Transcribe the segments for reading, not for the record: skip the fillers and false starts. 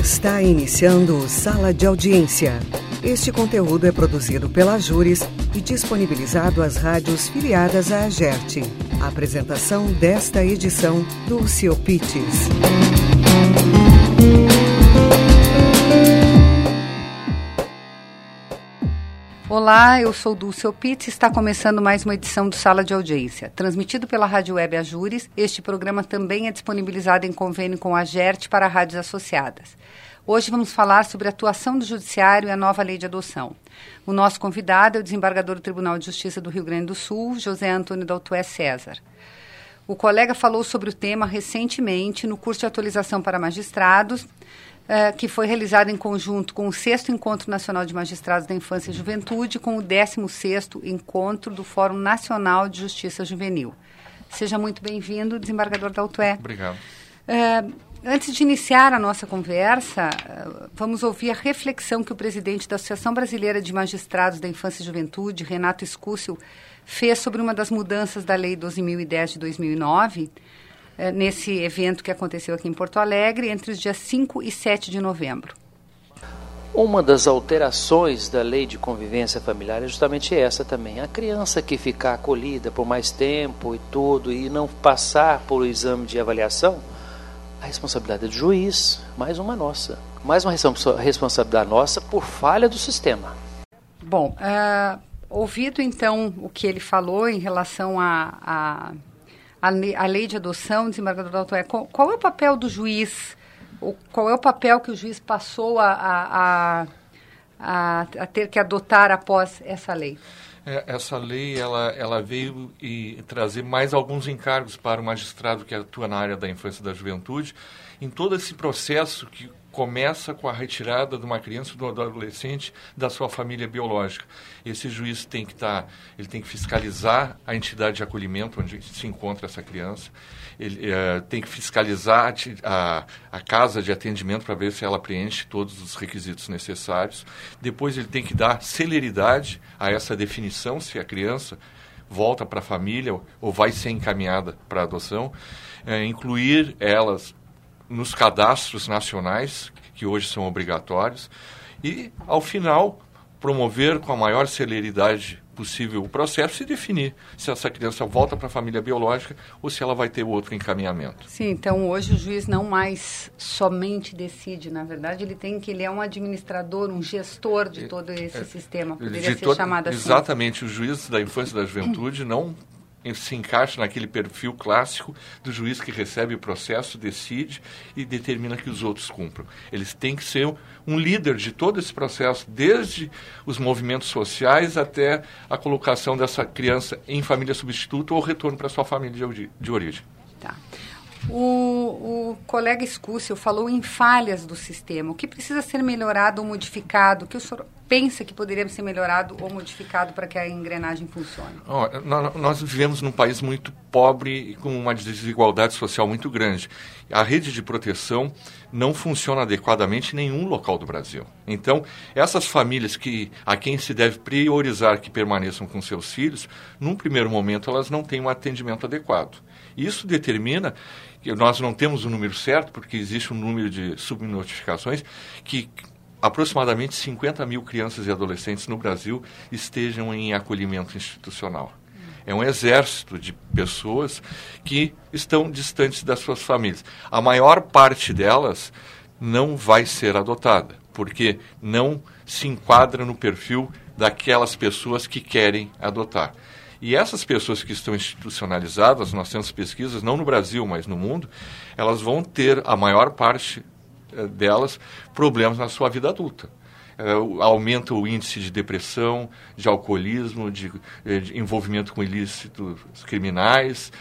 Está iniciando o Sala de Audiência. Este conteúdo é produzido pela Ajures e disponibilizado às rádios filiadas à AGERT. A apresentação desta edição, Dulce Opites. Olá, eu sou Dulce Opites e está começando mais uma edição do Sala de Audiência. Transmitido pela Rádio Web Ajures, este programa também é disponibilizado em convênio com a AGERT para rádios associadas. Hoje vamos falar sobre a atuação do Judiciário e a nova lei de adoção. O nosso convidado é o desembargador do Tribunal de Justiça do Rio Grande do Sul, José Antônio Daltué César. O colega falou sobre o tema recentemente no curso de atualização para magistrados, que foi realizado em conjunto com o 6º Encontro Nacional de Magistrados da Infância e Juventude, com o 16º Encontro do Fórum Nacional de Justiça Juvenil. Seja muito bem-vindo, desembargador Daltué. Obrigado. Antes de iniciar a nossa conversa, vamos ouvir a reflexão que o presidente da Associação Brasileira de Magistrados da Infância e Juventude, Renato Escúcio, fez sobre uma das mudanças da Lei 12.010 de 2009, nesse evento que aconteceu aqui em Porto Alegre, entre os dias 5 e 7 de novembro. Uma das alterações da lei de convivência familiar é justamente essa também. A criança que ficar acolhida por mais tempo e tudo, e não passar por o exame de avaliação, a responsabilidade é do juiz, mais uma nossa. Mais uma responsabilidade nossa por falha do sistema. Bom, ouvido então o que ele falou em relação a lei de adoção, desembargador Daltué, qual é o papel do juiz? Qual é o papel que o juiz passou a ter que adotar após essa lei? Essa lei ela veio trazer mais alguns encargos para o magistrado que atua na área da infância e da juventude, em todo esse processo que começa com a retirada de uma criança ou do adolescente da sua família biológica. Esse juiz tem que fiscalizar a entidade de acolhimento onde se encontra essa criança, ele tem que fiscalizar a casa de atendimento para ver se ela preenche todos os requisitos necessários. Depois ele tem que dar celeridade a essa definição, se a criança volta para a família ou vai ser encaminhada para a adoção, incluir elas nos cadastros nacionais, que hoje são obrigatórios, e, ao final, promover com a maior celeridade possível o processo e definir se essa criança volta para a família biológica ou se ela vai ter outro encaminhamento. Sim, então hoje o juiz não mais somente decide, na verdade, ele é um administrador, um gestor de todo esse sistema, poderia ser chamado assim. Exatamente, o juiz da infância e da juventude não se encaixa naquele perfil clássico do juiz que recebe o processo, decide e determina que os outros cumpram. Eles têm que ser um líder de todo esse processo, desde os movimentos sociais até a colocação dessa criança em família substituta ou retorno para sua família de origem. Tá. O colega Escúcio falou em falhas do sistema. O que precisa ser melhorado ou modificado? O que o senhor pensa que poderia ser melhorado ou modificado para que a engrenagem funcione? Nós vivemos num país muito pobre e com uma desigualdade social muito grande. A rede de proteção não funciona adequadamente em nenhum local do Brasil. Então, essas famílias a quem se deve priorizar que permaneçam com seus filhos, num primeiro momento elas não têm um atendimento adequado. Isso determina que nós não temos o número certo, porque existe um número de subnotificações, que aproximadamente 50 mil crianças e adolescentes no Brasil estejam em acolhimento institucional. É um exército de pessoas que estão distantes das suas famílias. A maior parte delas não vai ser adotada, porque não se enquadra no perfil daquelas pessoas que querem adotar. E essas pessoas que estão institucionalizadas, nós temos pesquisas, não no Brasil, mas no mundo, elas vão ter, a maior parte delas, problemas na sua vida adulta. Aumenta o índice de depressão, de alcoolismo, de envolvimento com ilícitos criminais,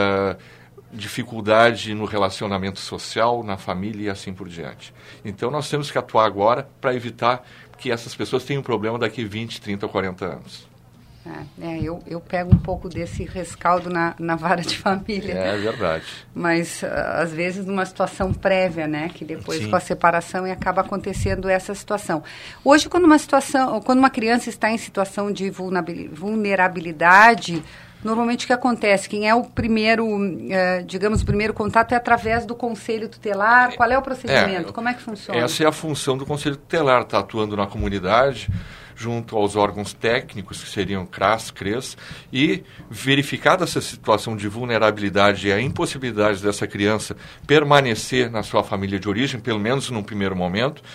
dificuldade no relacionamento social, na família e assim por diante. Então nós temos que atuar agora para evitar que essas pessoas tenham problema daqui 20, 30 ou 40 anos. Eu pego um pouco desse rescaldo na vara de família. É verdade. Mas, às vezes, numa situação prévia, né? Que depois, Sim, com a separação, acaba acontecendo essa situação. Hoje, quando uma criança está em situação de vulnerabilidade, Normalmente o que acontece? Quem é o primeiro, digamos, o primeiro contato é através do conselho tutelar? Qual é o procedimento? Como é que funciona? Essa é a função do conselho tutelar, está atuando na comunidade, junto aos órgãos técnicos, que seriam CRAS, CRES, e verificada essa situação de vulnerabilidade e a impossibilidade dessa criança permanecer na sua família de origem, pelo menos num primeiro momento,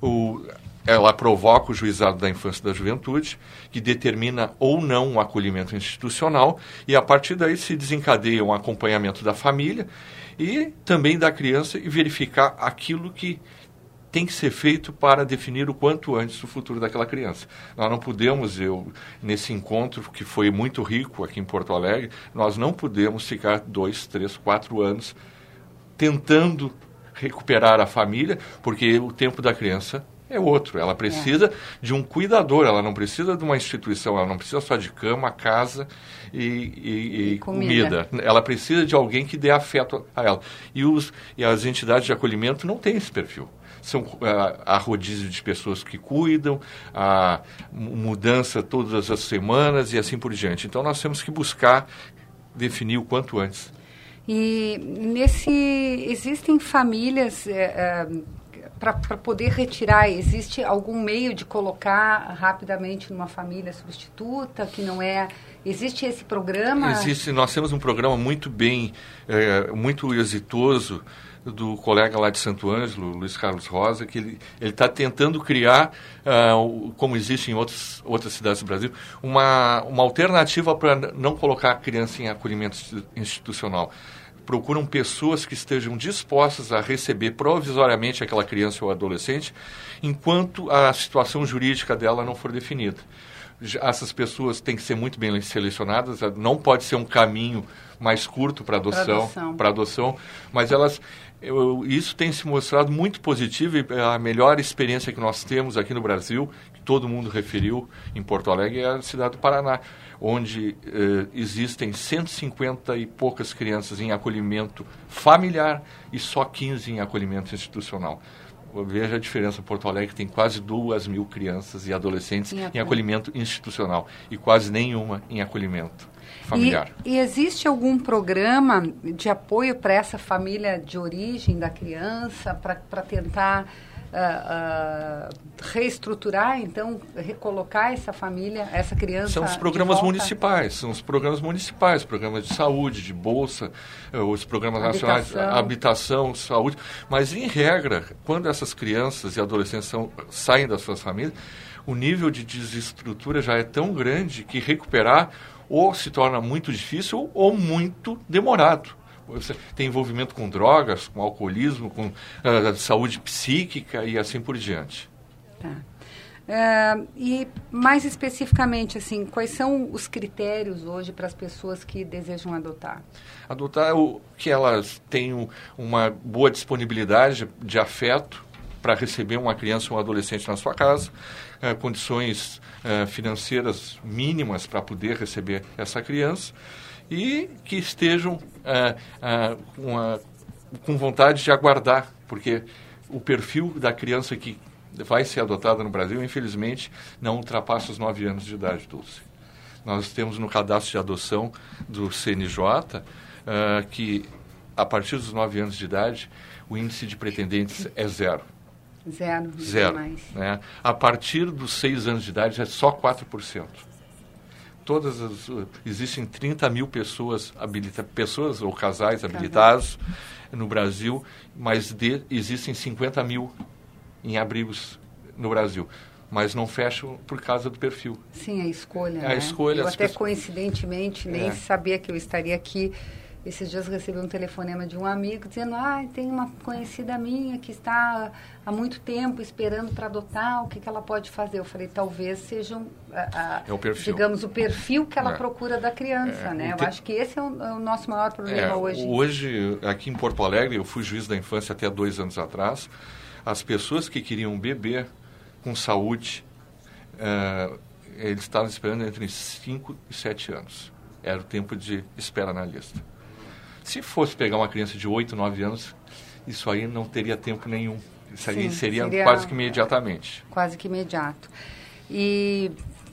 ela provoca o juizado da infância e da juventude, que determina ou não o acolhimento institucional, e a partir daí se desencadeia um acompanhamento da família e também da criança e verificar aquilo que tem que ser feito para definir o quanto antes o futuro daquela criança. Nós não podemos, nesse encontro que foi muito rico aqui em Porto Alegre, nós não podemos ficar 2, 3, 4 anos tentando recuperar a família, porque o tempo da criança é outro. Ela precisa de um cuidador, ela não precisa de uma instituição, ela não precisa só de cama, casa e comida. Ela precisa de alguém que dê afeto a ela. E as entidades de acolhimento não têm esse perfil. São a rodízio de pessoas que cuidam, a mudança todas as semanas e assim por diante. Então, nós temos que buscar definir o quanto antes. E existem famílias, para poder retirar, existe algum meio de colocar rapidamente numa família substituta, que não é... Existe esse programa? Existe, nós temos um programa muito muito exitoso, do colega lá de Santo Ângelo, Luiz Carlos Rosa, que ele está tentando criar, como existe em outras cidades do Brasil, uma alternativa para não colocar a criança em acolhimento institucional. Procuram pessoas que estejam dispostas a receber provisoriamente aquela criança ou adolescente, enquanto a situação jurídica dela não for definida. Essas pessoas têm que ser muito bem selecionadas, não pode ser um caminho mais curto para adoção, mas isso tem se mostrado muito positivo, e a melhor experiência que nós temos aqui no Brasil, que todo mundo referiu em Porto Alegre, é a cidade do Paraná, onde existem 150 e poucas crianças em acolhimento familiar e só 15 em acolhimento institucional. Veja a diferença, Porto Alegre tem quase 2.000 crianças e adolescentes em acolhimento institucional e quase nenhuma em acolhimento familiar. E existe algum programa de apoio para essa família de origem da criança, para tentar reestruturar, então, recolocar essa família, essa criança? São os programas municipais, programas de saúde, de bolsa, os programas nacionais, habitação, saúde. Mas, em regra, quando essas crianças e adolescentes saem das suas famílias, o nível de desestrutura já é tão grande que recuperar ou se torna muito difícil ou muito demorado. Você tem envolvimento com drogas, com alcoolismo, com saúde psíquica e assim por diante. Tá. E mais especificamente, assim, quais são os critérios hoje para as pessoas que desejam adotar? Adotar que elas tenham uma boa disponibilidade de afeto para receber uma criança ou um adolescente na sua casa, condições financeiras mínimas para poder receber essa criança, e que estejam com vontade de aguardar, porque o perfil da criança que vai ser adotada no Brasil, infelizmente, não ultrapassa os 9 anos de idade, Dulce. Nós temos no cadastro de adoção do CNJ que, a partir dos 9 anos de idade, o índice de pretendentes é zero. Zero. Mais. Né? A partir dos 6 anos de idade, é só 4%. Existem 30 mil pessoas ou casais habilitados no Brasil, mas existem 50 mil em abrigos no Brasil, mas não fecham por causa do perfil. Sim, a escolha. A escolha. Eu até coincidentemente nem sabia que eu estaria aqui. Esses dias recebi um telefonema de um amigo dizendo: tem uma conhecida minha que está há muito tempo esperando para adotar, o que ela pode fazer? Eu falei, talvez seja o perfil. Digamos, o perfil que ela procura da criança, né? Eu acho que esse é o nosso maior problema hoje. Hoje, aqui em Porto Alegre, eu fui juiz da infância até 2 anos atrás, as pessoas que queriam um bebê com saúde, eles estavam esperando entre 5 e 7 anos. Era o tempo de espera na lista. Se fosse pegar uma criança de 8, 9 anos, isso aí não teria tempo nenhum. Isso aí seria quase que imediatamente. Quase que imediato. E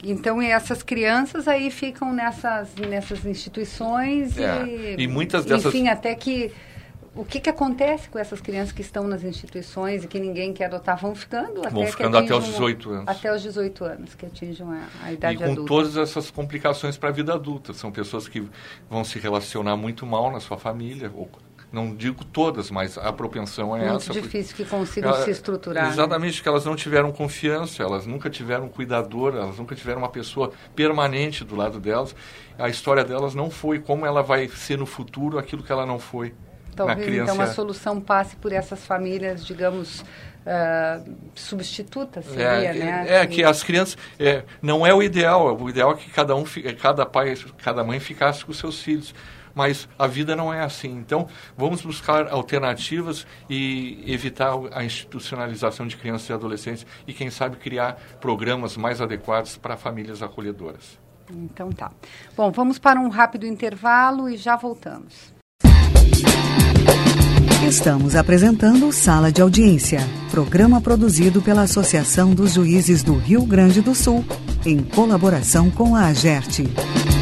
Então, essas crianças aí ficam nessas instituições e muitas dessas... Enfim, até que... O que acontece com essas crianças que estão nas instituições e que ninguém quer adotar? Vão ficando até os 18 anos. Até os 18 anos, que atingem a idade adulta. E com todas essas complicações para a vida adulta. São pessoas que vão se relacionar muito mal na sua família, não digo todas, mas a propensão é muito essa. Muito difícil que consigam se estruturar. Exatamente, que elas não tiveram confiança, elas nunca tiveram um cuidador, elas nunca tiveram uma pessoa permanente do lado delas. A história delas não foi como ela vai ser no futuro aquilo que ela não foi. Talvez, então, a solução passe por essas famílias, digamos, substitutas, seria, né? Que as crianças... não é o ideal. O ideal é que cada pai, cada mãe ficasse com os seus filhos. Mas a vida não é assim. Então, vamos buscar alternativas e evitar a institucionalização de crianças e adolescentes e, quem sabe, criar programas mais adequados para famílias acolhedoras. Então, tá. Bom, vamos para um rápido intervalo e já voltamos. Estamos apresentando Sala de Audiência, programa produzido pela Associação dos Juízes do Rio Grande do Sul, em colaboração com a AGERT.